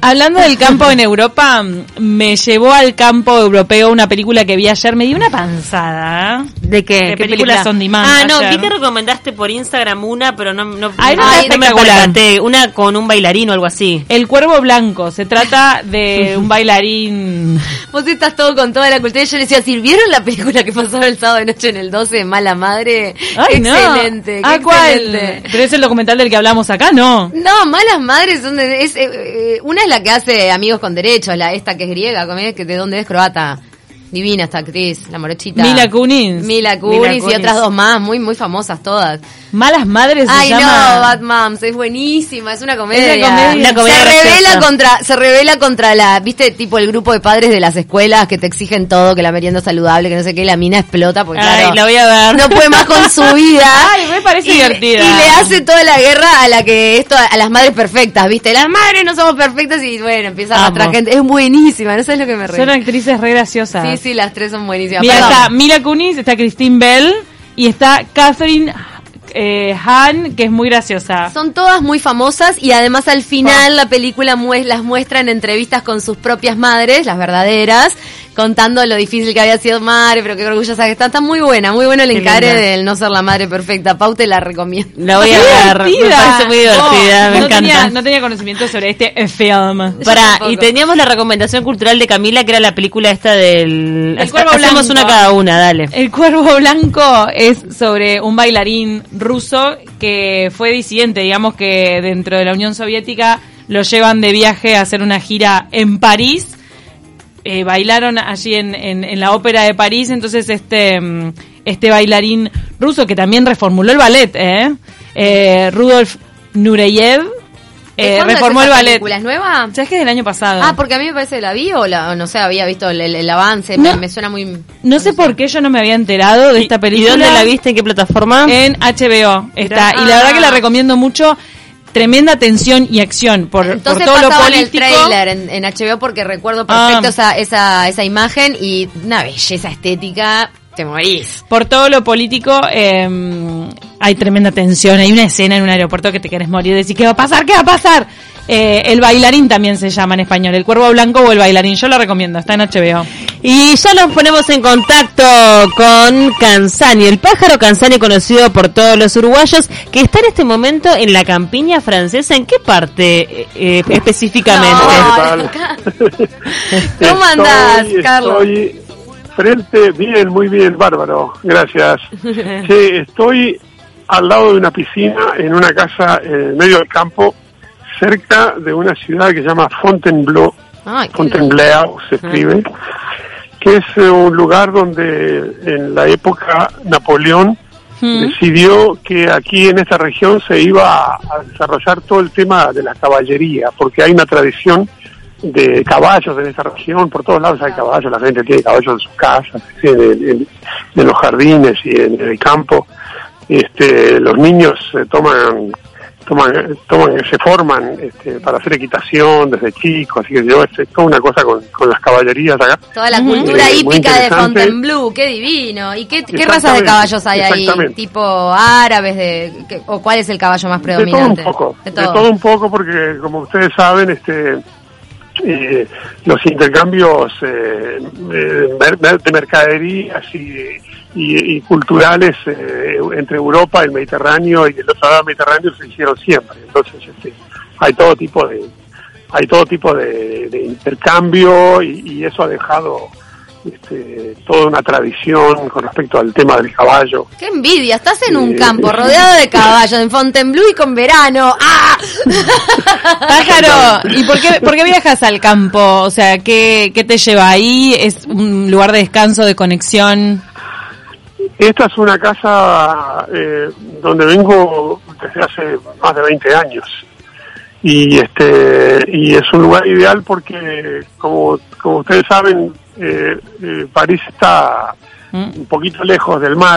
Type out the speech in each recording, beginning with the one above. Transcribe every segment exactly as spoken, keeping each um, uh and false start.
Hablando del campo en Europa, me llevó al campo europeo una película que vi ayer. Me dio una panzada. ¿De qué? ¿Qué, ¿Qué películas son de Ah, no, vi que recomendaste por Instagram una, pero no, no, Ay, no, no, no me percaté. Una con un bailarín o algo así. El Cuervo Blanco. Se trata de un bailarín. Vos estás todo con toda la cultura. Yo le decía, ¿sí vieron la película que pasaba el sábado de noche en el doce, Mala Madre? Ay, excelente. No. Ah, qué ¿cuál? excelente. Pero es el documental del que hablamos acá, ¿no? No, Malas Madres son de, es, eh, una es la que hace Amigos con Derechos, la esta que es griega, que ¿de dónde es? Croata. Divina esta actriz, la morochita. Mila Kunis. Mila Kunis, Mila Kunis y otras dos más, muy muy famosas todas. Malas Madres se Ay, llama. no, Bad Moms, es buenísima, es una comedia. Es una comedia. Una comedia se revela contra, se revela contra la, viste, tipo el grupo de padres de las escuelas que te exigen todo, que la merienda es saludable, que no sé qué, y la mina explota porque Ay, claro, la voy a ver. no puede más con su vida. Ay, me parece y, divertida. Y le hace toda la guerra a la que esto, a las madres perfectas, viste, las madres no somos perfectas y bueno, empieza a arrastrar gente. Es buenísima, no sabes lo que me reí. Son actrices re graciosas. Sí, sí, las tres son buenísimas. Mira, Perdón. está Mila Kunis, está Christine Bell y está Catherine eh, Hahn, que es muy graciosa. Son todas muy famosas y además al final oh. la película mu- las muestra en entrevistas con sus propias madres, las verdaderas, contando lo difícil que había sido madre, pero qué orgullosa que está. Está muy buena, muy bueno el qué encare linda. Del no ser la madre perfecta. Pau, te la recomiendo. La voy a ver, me parece muy divertida, oh, me no encanta. Tenía, no tenía conocimiento sobre este film. Para, y teníamos la recomendación cultural de Camila, que era la película esta del... El Cuervo Hacemos Blanco. una cada una, dale. El Cuervo Blanco es sobre un bailarín ruso que fue disidente, digamos que dentro de la Unión Soviética lo llevan de viaje a hacer una gira en París. Eh, bailaron allí en, en, en la ópera de París, entonces este este bailarín ruso que también reformuló el ballet, ¿eh? Eh, Rudolf Nureyev eh, reformó el ballet. ¿Es nueva? ¿Sabes que es del año pasado? Ah, porque a mí me parece que la vi o la, no sé, había visto el, el, el avance, no, me, me suena muy... No, no sé sé por qué yo no me había enterado de esta película. ¿Y dónde la viste? ¿En qué plataforma? En H B O está, ah. y la verdad que la recomiendo mucho. Tremenda tensión y acción por, Entonces por todo lo político. el trailer en, en H B O porque recuerdo perfecto ah. esa, esa esa imagen y una belleza estética, te morís. Por todo lo político eh, hay tremenda tensión, hay una escena en un aeropuerto que te querés morir, decís ¿qué va a pasar? ¿Qué va a pasar? Eh, el bailarín también se llama en español, El Cuervo Blanco o El Bailarín, yo lo recomiendo, está en H B O. Y ya nos ponemos en contacto con Canzani, el pájaro Canzani conocido por todos los uruguayos, que está en este momento en la campiña francesa. ¿En qué parte eh, específicamente? No, ¿cómo andás, Carlos? Estoy frente, bien, muy bien, bárbaro, gracias. Sí, estoy al lado de una piscina en una casa en medio del campo, cerca de una ciudad que se llama Fontainebleau, Ay, Fontainebleau se escribe, que es eh, un lugar donde en la época Napoleón ¿Mm? decidió que aquí en esta región se iba a, a desarrollar todo el tema de la caballería, porque hay una tradición de caballos en esta región, por todos lados hay caballos, la gente tiene caballos en sus casas, en, en, en los jardines y en, en el campo. Este, los niños eh, toman toman, toman, se forman este, para hacer equitación desde chicos, así que yo es toda una cosa con, con las caballerías acá. Toda la cultura eh, hípica de Fontainebleau, qué divino. ¿Y qué, qué razas de caballos hay ahí? ¿Tipo árabes? de qué, ¿O cuál es el caballo más predominante? De todo un poco, de todo, de todo un poco porque como ustedes saben, este eh, los intercambios eh, de mercaderías y Y, y culturales eh, entre Europa, el Mediterráneo y el otro lado del Mediterráneo se hicieron siempre. Entonces este, hay todo tipo de hay todo tipo de, de intercambio y, y eso ha dejado este, toda una tradición con respecto al tema del caballo. ¡Qué envidia! Estás en un campo rodeado de caballos, en Fontainebleau y con verano. ¡Ah! Pájaro, ¿y por qué, por qué viajas al campo? O sea, ¿qué, qué te lleva ahí? ¿Es un lugar de descanso, de conexión? Esta es una casa eh, donde vengo desde hace más de veinte años y este y es un lugar ideal porque como como ustedes saben eh, eh, París está un poquito lejos del mar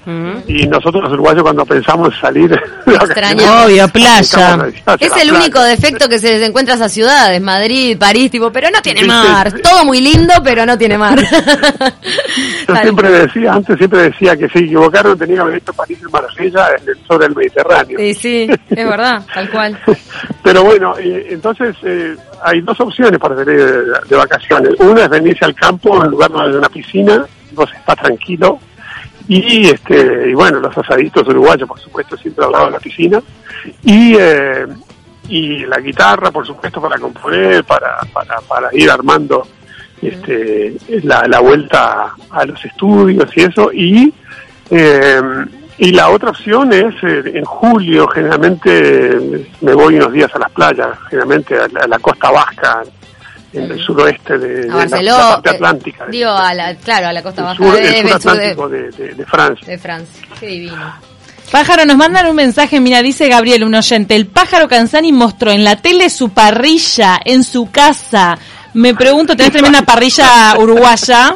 Mm. Y nosotros los uruguayos cuando pensamos salir de Extraño. Obvio, playa. Es el único defecto que se les encuentra a esas ciudades, Madrid, París, tipo, pero no tiene Sí, mar. sí. Todo muy lindo, pero no tiene mar. Yo siempre decía, antes siempre decía que se equivocaron, tenía que haber hecho París y Marsella en el sur del Mediterráneo. Sí, sí, es verdad, tal cual. Pero bueno, eh, entonces eh, hay dos opciones para salir de, de vacaciones. Una es venirse al campo, en un lugar donde hay una piscina, vos estás tranquilo. Y este y bueno, los asaditos uruguayos, por supuesto, siempre al lado de la piscina. Y eh, y la guitarra, por supuesto, para componer, para para, para ir armando este la, la vuelta a los estudios y eso. Y eh, y la otra opción es, eh, en julio, generalmente me voy unos días a las playas, generalmente a la, a la costa vasca, en el suroeste de, de A la, Barcelona, la parte atlántica. digo, a la, claro, a la costa el baja sur, de, el sur del sur de, atlántico de, de, de Francia. de Francia. Qué divino. Pájaro, nos mandan un mensaje, mira, dice Gabriel, un oyente, el Pájaro Canzani mostró en la tele su parrilla en su casa. Me pregunto, ¿tenés tremenda parrilla uruguaya?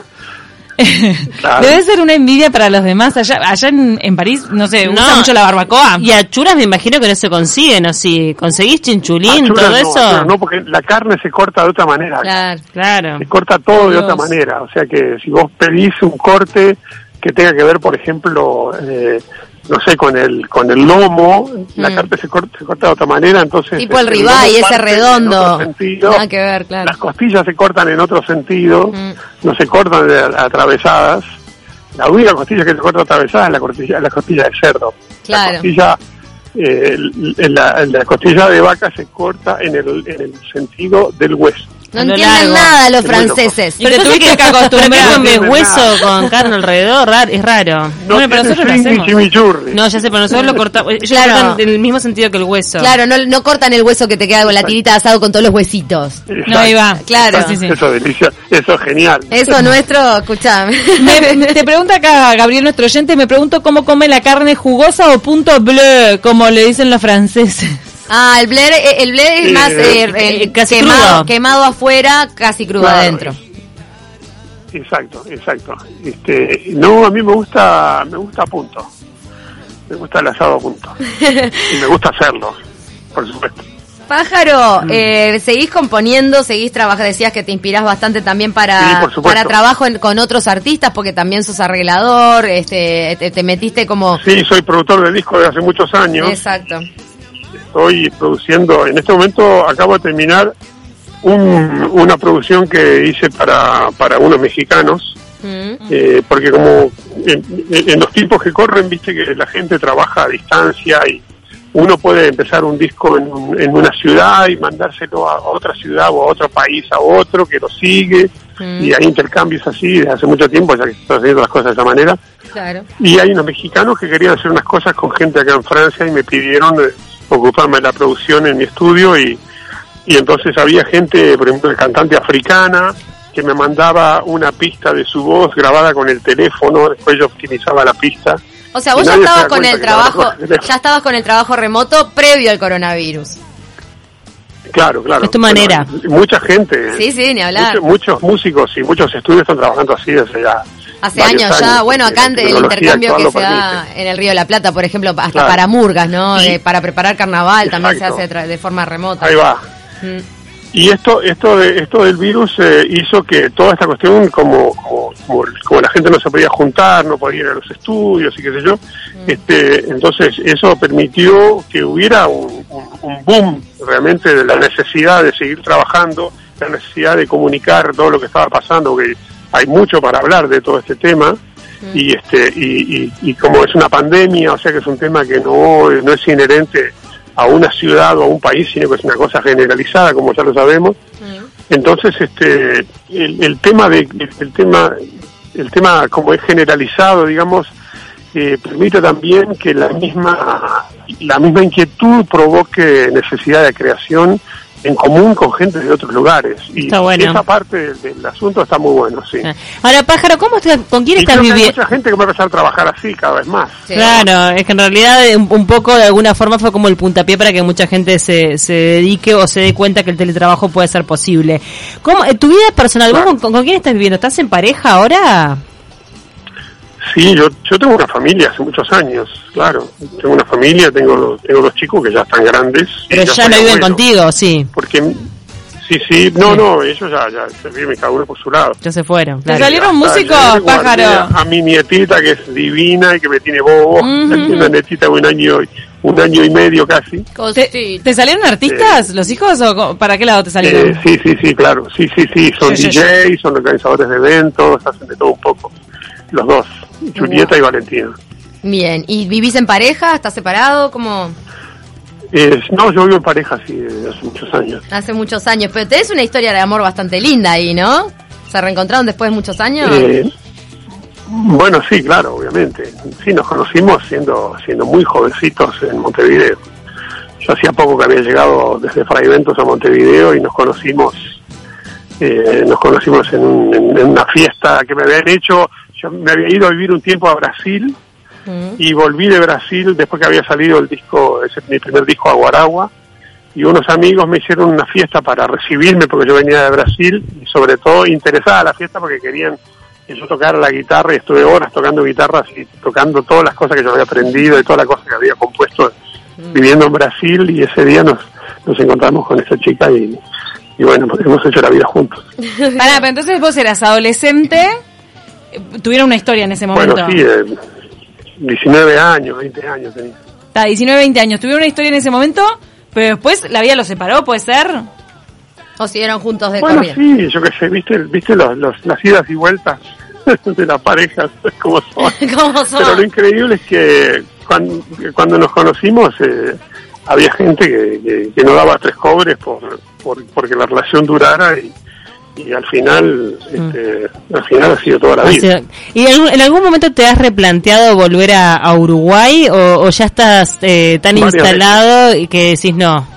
Claro. Debe ser una envidia para los demás. Allá allá en, en París, no sé, No. usa mucho la barbacoa. Y achuras me imagino que no se consiguen, ¿o sí? ¿Conseguís chinchulín, Achuras todo no, eso? achuras no, porque la carne se corta de otra manera. Claro. Claro. Se corta todo de Dios. otra manera. O sea que si vos pedís un corte que tenga que ver, por ejemplo, eh, no sé, con el con el lomo, la Mm. carne se corta, se corta de otra manera, entonces... Tipo el lomo ribeye, ese parte en redondo. otro sentido. Nada que ver, claro. Las costillas se cortan en otro sentido, Mm. no se cortan de- atravesadas. La única costilla que se corta atravesada es la costilla, la costilla de cerdo. Claro. La costilla, eh, la, la costilla de vaca se corta en el, en el sentido del hueso. No A lo entienden largo. nada los Es muy loco. franceses. Y te tuviste que ¿Pero acostumbrar. qué comes No hueso nada. con carne alrededor? Rar- Es raro. No Bueno, pero tiene nosotros lo swing ni hacemos. chimichurri. No, ya sé, pero nosotros lo cortamos. Ellos Claro. lo cortan en el mismo sentido que el hueso. Claro, no, no cortan el hueso que te queda con la tirita de asado con todos los huesitos. Exacto. No, ahí va. Claro. Sí, sí, sí. Eso es delicia, eso es genial. Eso nuestro, escuchame. Me- te pregunta acá Gabriel, nuestro oyente, me pregunto cómo come la carne jugosa o punto bleu, como le dicen los franceses. Ah, el blé, el blé es Sí, más eh, eh, el casi quemado, crudo. quemado afuera, casi crudo Claro. adentro. Exacto, exacto. Este, no, a mí me gusta, me gusta a punto. Me gusta el asado a punto. Y me gusta hacerlo, por supuesto. Pájaro, Mm. eh, seguís componiendo, seguís trabajando, decías que te inspirás bastante también Sí, para, por supuesto. para trabajo en- con otros artistas, porque también sos arreglador, este, te, te metiste como... Sí, soy productor de discos de hace muchos años. Exacto. Estoy produciendo, en este momento acabo de terminar un- una producción que hice para, para unos mexicanos, Mm. eh, porque como en, en los tiempos que corren, viste que la gente trabaja a distancia y uno puede empezar un disco en, un- en una ciudad y mandárselo a otra ciudad o a otro país, a otro que lo sigue, Mm. y hay intercambios así desde hace mucho tiempo, ya que se están haciendo las cosas de esa manera. Claro. Y hay unos mexicanos que querían hacer unas cosas con gente acá en Francia y me pidieron eh, ocuparme de la producción en mi estudio y, y entonces había gente, por ejemplo, el cantante africana que me mandaba una pista de su voz grabada con el teléfono, después yo optimizaba la pista. O sea, vos Y ya nadie se estabas da con cuenta el que grababa trabajo, con el teléfono. ya estabas con el trabajo remoto previo al coronavirus. Claro, claro. Es tu manera. Bueno, mucha gente, Sí, sí, ni hablar. muchos, muchos músicos y muchos estudios están trabajando así desde ya. Hace varios años ya, bueno, porque acá la en el tecnología intercambio que actual se lo da permite. en el Río de la Plata, por ejemplo, hasta Claro. para murgas, ¿no? Y- Eh, para preparar carnaval también se Exacto. hace tra- de forma remota. Ahí va. Mm. Y esto esto de, esto del virus eh, hizo que toda esta cuestión, como, como, como, como la gente no se podía juntar, no podía ir a los estudios y qué sé yo, este entonces eso permitió que hubiera un, un, un boom realmente de la necesidad de seguir trabajando, la necesidad de comunicar todo lo que estaba pasando, que hay mucho para hablar de todo este tema. Y este y, y, y como es una pandemia, o sea que es un tema que no, no es inherente a una ciudad o a un país, sino que es una cosa generalizada, como ya lo sabemos. Entonces, este, el, el tema de, el, el tema, el tema como es generalizado, digamos, eh, permite también que la misma, la misma inquietud provoque necesidad de creación en común con gente de otros lugares. Y Está bueno. esa parte del, del asunto está muy bueno, sí. Ahora, Pájaro, ¿cómo estás, ¿con quién Y estás creo que hay viviendo? mucha gente que va a empezar a trabajar así cada vez más. Sí. Claro, es que en realidad eh, un, un poco de alguna forma fue como el puntapié para que mucha gente se, se dedique o se dé cuenta que el teletrabajo puede ser posible. ¿Cómo, eh, tu vida personal, vos Claro. con, con quién estás viviendo? ¿Estás en pareja ahora? Sí, yo yo tengo una familia hace muchos años, claro. Tengo una familia, tengo tengo dos chicos que ya están grandes. Pero ya, ya no viven abuelo, contigo, sí. Porque, sí, sí, no, sí. no, ellos ya, ya se viven cada uno por su lado. Ya se fueron. Claro. ¿Te salieron músicos, Pájaro? A mi nietita, que es divina y que me tiene bobo, uh-huh. Una nietita de un año, un año y medio casi. ¿Te, ¿te salieron artistas, eh, los hijos, o para qué lado te salieron? Eh, sí, sí, sí, claro. Sí, sí, sí, son sí, D Js, sí, sí. Son organizadores de eventos, hacen de todo un poco. Los dos, Julieta wow. y Valentina. Bien, ¿y vivís en pareja? ¿Estás separado? ¿Cómo...? Eh, no, yo vivo en pareja, sí, desde hace muchos años. Hace muchos años, pero tenés una historia de amor bastante linda ahí, ¿no? ¿Se reencontraron después de muchos años? Eh, bueno, sí, claro, obviamente. Sí, nos conocimos siendo siendo muy jovencitos en Montevideo. Yo hacía poco que había llegado desde Fraiventos a Montevideo y nos conocimos eh, nos conocimos en, un, en, en una fiesta que me habían hecho. Yo me había ido a vivir un tiempo a Brasil mm. y volví de Brasil después que había salido el disco, ese mi primer disco, Aguaragua, y unos amigos me hicieron una fiesta para recibirme porque yo venía de Brasil y sobre todo interesada en la fiesta porque querían que yo tocara la guitarra y estuve horas tocando guitarras y tocando todas las cosas que yo había aprendido y todas las cosas que había compuesto mm. viviendo en Brasil, y ese día nos, nos encontramos con esa chica y, y bueno, hemos hecho la vida juntos. Pará, pero entonces vos eras adolescente. ¿Tuvieron una historia en ese momento? Bueno, sí, eh, diecinueve años, veinte años tenía. Está, diecinueve, veinte años. ¿Tuvieron una historia en ese momento? Pero después la vida los separó, ¿puede ser? ¿O siguieron juntos de bueno, corrida? Sí, yo qué sé, viste, viste los, los, las idas y vueltas de las parejas, como son. ¿Cómo son? Pero lo increíble es que cuando, cuando nos conocimos eh, había gente que, que, que no daba tres cobres por, por porque la relación durara y y al final este, mm. al final ha sido toda la vida. ¿Y en algún momento te has replanteado volver a, a Uruguay o, o ya estás eh, tan Varias instalado veces. Y que decís no?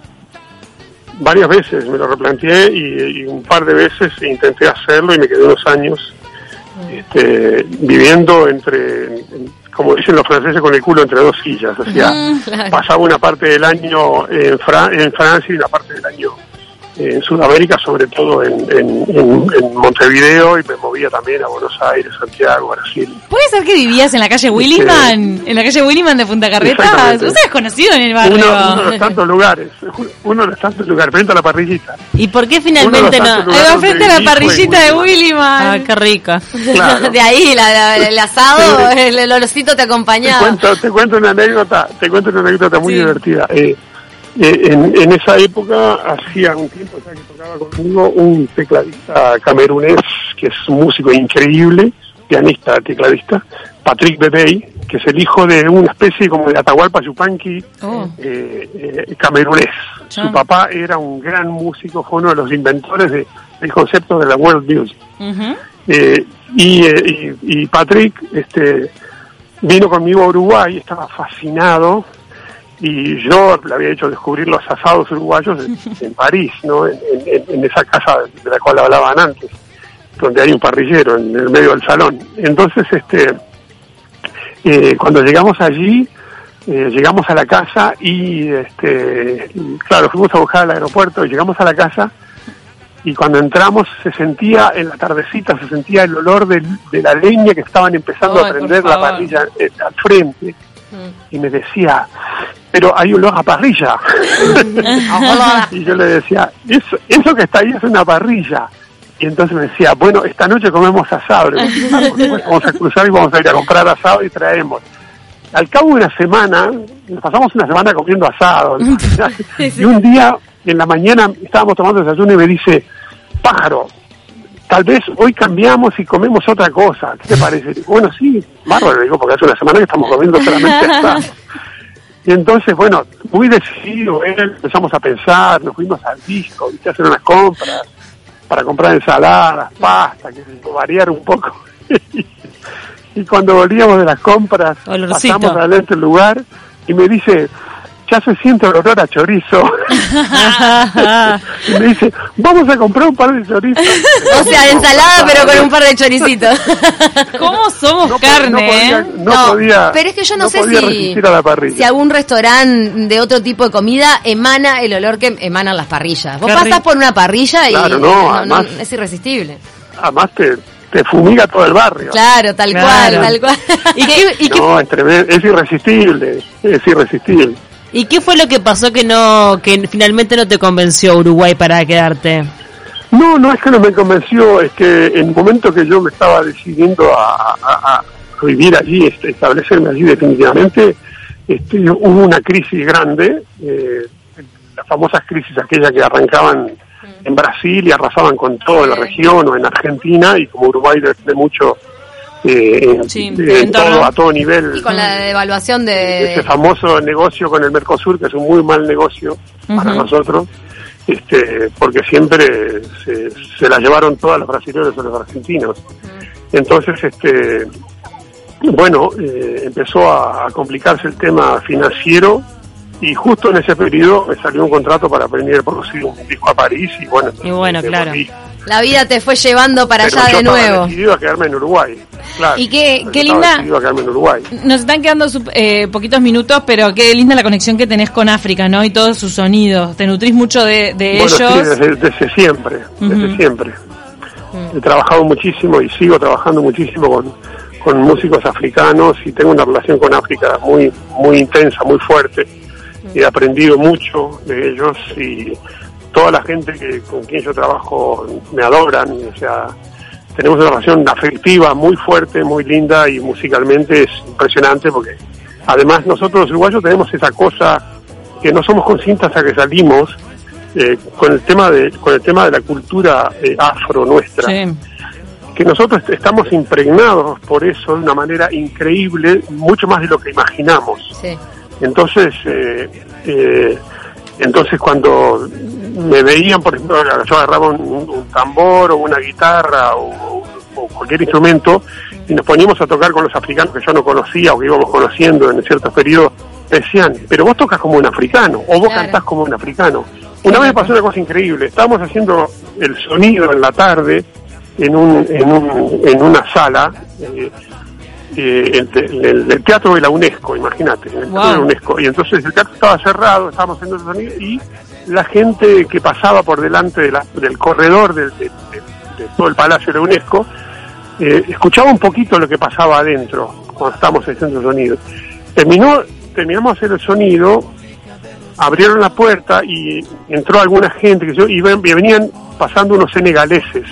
Varias veces me lo replanteé y, y un par de veces intenté hacerlo y me quedé unos años mm. este, viviendo entre, en, como dicen los franceses, con el culo entre dos sillas. O sea, mm, claro. Pasaba una parte del año en, Fra- en Francia y una parte del año en Sudamérica, sobre todo en, en, en, en Montevideo, y me movía también a Buenos Aires, Santiago, Brasil. ¿Puede ser que vivías en la calle Williman? Este, ¿En la calle Williman de Punta Carretas? ¿Vos eres conocido en el barrio? Uno, uno de los tantos lugares, uno de los tantos lugares, frente a la parrillita. ¿Y por qué finalmente no? Ahí frente a la parrillita de Williman. Ah, qué rica. Claro. De ahí, la, la, el asado, sí. el, el olorcito te acompañaba. Te cuento, te cuento una anécdota, te cuento una anécdota muy sí. divertida. Eh, Eh, en, en esa época, hacía un tiempo ya que tocaba conmigo un tecladista camerunés que es un músico increíble, pianista, tecladista, Patrick Bebey, que es el hijo de una especie como de Atahualpa Yupanqui oh. eh, eh, camerunés. Oh. Su papá era un gran músico, fue uno de los inventores de, del concepto de la world music. Uh-huh. Eh, y, eh, y, y Patrick este, vino conmigo a Uruguay, estaba fascinado. Y yo le había hecho descubrir los asados uruguayos en, en París, ¿no? En, en, en esa casa de la cual hablaban antes, donde hay un parrillero en el medio del salón. Entonces, este, eh, cuando llegamos allí, eh, llegamos a la casa y, este, claro, fuimos a buscar al aeropuerto y llegamos a la casa y cuando entramos se sentía, en la tardecita, se sentía el olor de, de la leña que estaban empezando oh, a prender la parrilla eh, al frente. Y me decía, pero hay olor a parrilla. Y yo le decía, eso, eso que está ahí es una parrilla. Y entonces me decía, bueno, esta noche comemos asado. Le decía, bueno, vamos a cruzar y vamos a ir a comprar asado y traemos. Al cabo de una semana, nos pasamos una semana comiendo asado. Y un día, en la mañana, estábamos tomando desayuno y me dice, Pájaro, tal vez hoy cambiamos y comemos otra cosa. ¿Qué te parece? Bueno, sí, bárbaro, digo, porque hace una semana que estamos comiendo solamente asado. Y entonces, bueno, muy decidido, ¿eh? Empezamos a pensar, nos fuimos al disco, ¿viste? A hacer unas compras, para comprar ensaladas, pasta, que variar un poco. Y cuando volvíamos de las compras, Olorcito. Pasamos adelante el lugar y me dice, ya se siente el olor a chorizo. Y me dice, vamos a comprar un par de chorizos. O sea, ensalada, pero con un par de choricitos. ¿Cómo somos no, carne, no podía, eh? No, no podía, pero es que yo no, no sé podía si, resistir a la parrilla. si algún restaurante de otro tipo de comida emana el olor que emanan las parrillas. Vos Qué pasás rico. por una parrilla y claro, no, no, además, no, es irresistible. Además te, te fumiga todo el barrio. Claro, tal Claro. cual, tal cual. ¿Y qué, y qué- No, es tremendo, es irresistible, es irresistible. y qué fue lo que pasó que no que finalmente no te convenció Uruguay para quedarte? No, no es que no me convenció, es que en el momento que yo me estaba decidiendo a, a- a vivir allí, este, establecerme allí definitivamente, este, hubo una crisis grande, eh, las famosas crisis aquellas que arrancaban en Brasil y arrasaban con toda la región, o en Argentina, y como Uruguay depende mucho eh, en- Sí, en de entorno. todo, a todo nivel. Y con la devaluación de... Ese famoso negocio con el Mercosur, que es un muy mal negocio para Ujú. nosotros, este, porque siempre se, se la llevaron todas los brasileños o los argentinos. Entonces, este, bueno, eh, empezó a, a complicarse el tema financiero, y justo en ese periodo me salió un contrato para venir a producir un disco a París, y bueno, Y bueno, me claro. volví. La vida te fue llevando para Pero allá yo de estaba nuevo. decidido a quedarme en Uruguay, claro. Y qué- Yo qué estaba linda- decidido a quedarme en Uruguay. Nos están quedando sup- eh, poquitos minutos, pero qué linda la conexión que tenés con África, ¿no? Y todos sus sonidos. Te nutrís mucho de, de Bueno, sí, ellos. desde, desde siempre, desde Ujú. siempre. He trabajado muchísimo y sigo trabajando muchísimo con, con músicos africanos, y tengo una relación con África muy muy intensa, muy fuerte. He aprendido mucho de ellos, y toda la gente que con quien yo trabajo me adoran. O sea, tenemos una relación afectiva muy fuerte, muy linda, y musicalmente es impresionante, porque además nosotros los uruguayos tenemos esa cosa que no somos conscientes hasta que salimos, eh, con el tema de con el tema de la cultura eh, afro nuestra, Sí. que nosotros estamos impregnados por eso de una manera increíble, mucho más de lo que imaginamos. Sí. Entonces, eh, eh, entonces cuando me veían, por ejemplo, yo agarraba un, un tambor o una guitarra o, o cualquier instrumento, y nos poníamos a tocar con los africanos que yo no conocía o que íbamos conociendo en ciertos periodos, decían, pero vos tocas como un africano, o vos Claro. cantás como un africano. Una vez pasó una cosa increíble, estábamos haciendo el sonido en la tarde en un en, un, en una sala, eh, eh, el, el- el teatro de la UNESCO, imagínate, el teatro Wow. de la UNESCO, y entonces el teatro estaba cerrado, estábamos haciendo el sonido, y la gente que pasaba por delante de la- del corredor del- de, de- de todo el Palacio de la UNESCO, eh, escuchaba un poquito lo que pasaba adentro cuando estábamos haciendo el sonido. Terminó, terminamos de hacer el sonido, abrieron la puerta y entró alguna gente que yo, y, ven- y venían pasando unos senegaleses.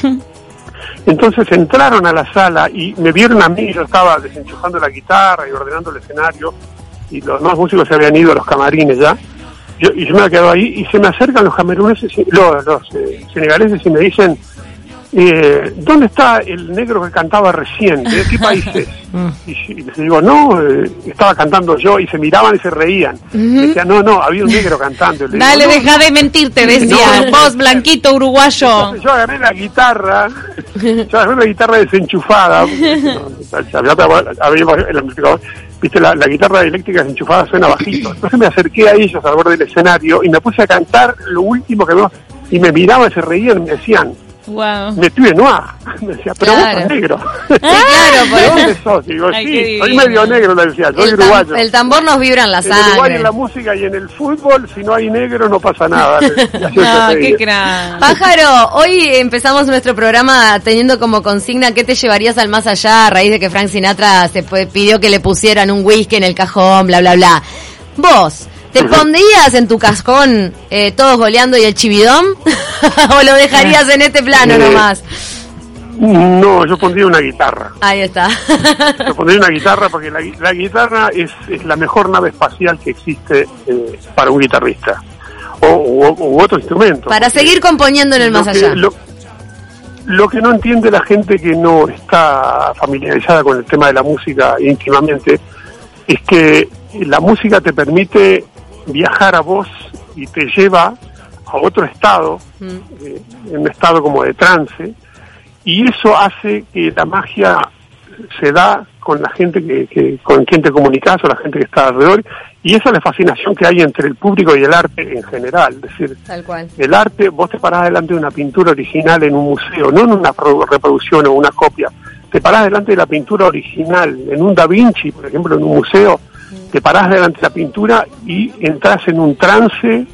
Entonces entraron a la sala y me vieron a mí, yo estaba desenchufando la guitarra y ordenando el escenario, y los demás músicos se habían ido a los camarines ya. Yo, y yo me había quedado ahí, y se me acercan los cameruneses, y- los, los eh, senegaleses, y me dicen, eh, ¿dónde está el negro que cantaba recién? ¿De qué país es? Y, y les digo, no, eh, estaba cantando yo, y se miraban y se reían. Decían, no, no, había un negro cantando. Y le digo, Dale, "No". deja de mentirte, decían. No. Vos, blanquito uruguayo. Entonces yo agarré la guitarra, yo agarré la guitarra desenchufada, había el amplificador, viste, la, la guitarra eléctrica desenchufada suena bajito. Entonces me acerqué a ellos al borde del escenario y me puse a cantar lo último que veo, y me miraban, se reían y me decían, Wow. me tuve noir. Me decía, pero Claro. vos sos negro. Sí, claro, por ¿De eso. dónde sos? Digo, Ay, sí, qué soy divino. medio negro, le decía, soy El, tam- uruguayo. el tambor nos vibra en la En Uruguay, sangre. en la música y en el fútbol, si no hay negro no pasa nada. Y así No, se qué reía. crack. Pájaro, hoy empezamos nuestro programa teniendo como consigna ¿qué te llevarías al más allá? A raíz de que Frank Sinatra se fue- pidió que le pusieran un whisky en el cajón, bla, bla, bla. Vos, ¿te pondrías en tu cascón eh, todos goleando y el chividón? ¿O lo dejarías en este plano Eh, nomás? No, yo pondría una guitarra. Ahí está. Yo pondría una guitarra porque la, gui- la guitarra es, es la mejor nave espacial que existe eh, para un guitarrista. O, u, u otro instrumento. Para porque seguir componiendo en el lo más que- allá. Lo, lo que no entiende la gente que no está familiarizada con el tema de la música íntimamente es que la música te permite viajar a vos y te lleva a otro estado, Mm. eh, en un estado como de trance, y eso hace que la magia se da con la gente que, que con quien te comunicas, o la gente que está alrededor, y esa es la fascinación que hay entre el público y el arte en general. Es decir, Tal cual. el arte, vos te parás delante de una pintura original en un museo, no en una pro- reproducción o una copia, te parás delante de la pintura original, en un Da Vinci, por ejemplo, en un museo, te parás delante de la pintura y entras en un trance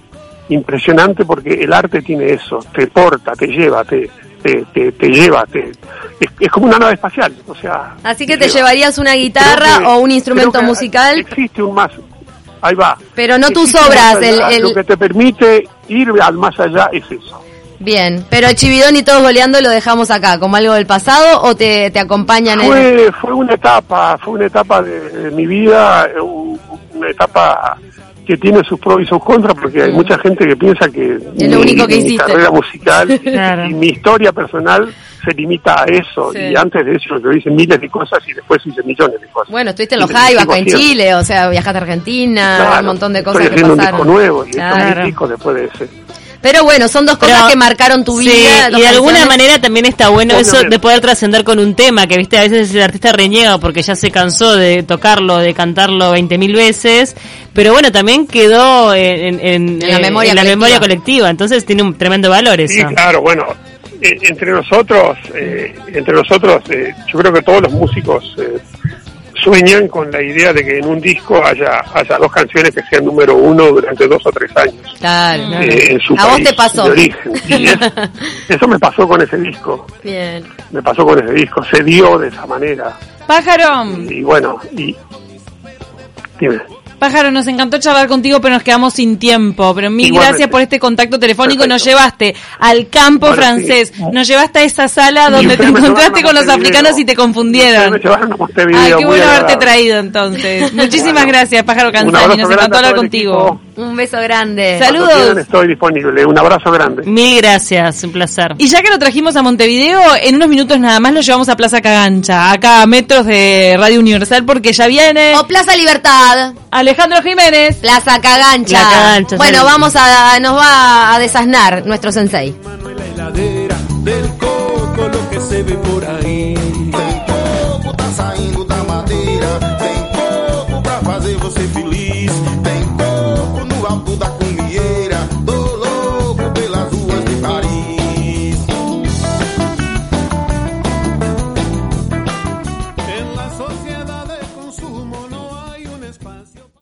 impresionante, porque el arte tiene eso, te porta, te lleva, te, te, te, te lleva, te, es, es como una nave espacial, o sea... Así que te lleva. llevarías una guitarra que, o un instrumento musical. Existe un más, ahí va. Pero no tus Existe obras, allá, el, el... Lo que te permite ir al más allá es eso. Bien, pero Chividón y Todos Goleando lo dejamos acá, como algo del pasado, ¿o te, te acompañan Fue, en...? fue una etapa, fue una etapa de, de mi vida, una etapa que tiene sus pros y sus contras, porque hay mucha gente que piensa que es lo único que mi hiciste. carrera musical Claro. y mi historia personal se limita a eso, Sí. y antes de eso yo hice miles de cosas y después hice millones de cosas. Bueno, estuviste en los Y Jaivas, sigo acá en haciendo. Chile, o sea, viajaste a Argentina, Claro, un montón de cosas estoy que haciendo pasaron. un disco nuevo y Claro. estos mil discos después de ese. Pero bueno, son dos cosas Pero- que marcaron tu Sí, vida. dos y de alguna canciones. manera también está bueno eso Obviamente. de poder trascender con un tema, que viste, a veces el artista reniega porque ya se cansó de tocarlo, de cantarlo veinte mil veces, pero bueno, también quedó en, en- en- En la eh, memoria en la colectiva. memoria colectiva, entonces tiene un tremendo valor eso. Sí, claro, bueno, eh, entre nosotros, eh, entre nosotros, eh, yo creo que todos los músicos eh, sueñan con la idea de que en un disco haya haya dos canciones que sean número uno durante dos o tres años Claro. eh, en su A vos país te pasó. de origen. Y es- eso me pasó con ese disco, Bien. me pasó con ese disco, se dio de esa manera. Pájaro, Y bueno, y dime. Pájaro, nos encantó charlar contigo, pero nos quedamos sin tiempo. Pero mil Igualmente. gracias por este contacto telefónico. Perfecto. Nos llevaste al campo Bueno, francés, sí. nos llevaste a esa sala Y donde te ustedes me encontraste llevaron a con los Montevideo. africanos y te Ustedes confundieron. me llevaron a Montevideo, Ay, qué muy bueno haberte agradable. traído entonces. Muchísimas Bueno, gracias, Pájaro un Canzani. abrazo Nos grande encantó a hablar todo el contigo. equipo. Un beso grande. Saludos. Cuando quieran estoy disponible, un abrazo grande. Mil gracias, un placer. Y ya que lo trajimos a Montevideo, en unos minutos nada más lo llevamos a Plaza Cagancha, acá a metros de Radio Universal, porque ya viene O Plaza Libertad, Alejandro Jiménez. Plaza Cagancha. La Cagancha, Bueno, sí. vamos a, nos va a desasnar nuestro sensei. Mano en la heladera del coco, lo que se ve por ahí. Tem coco, tá saindo da madeira. Tem coco pra fazer você feliz. Tem coco no alto da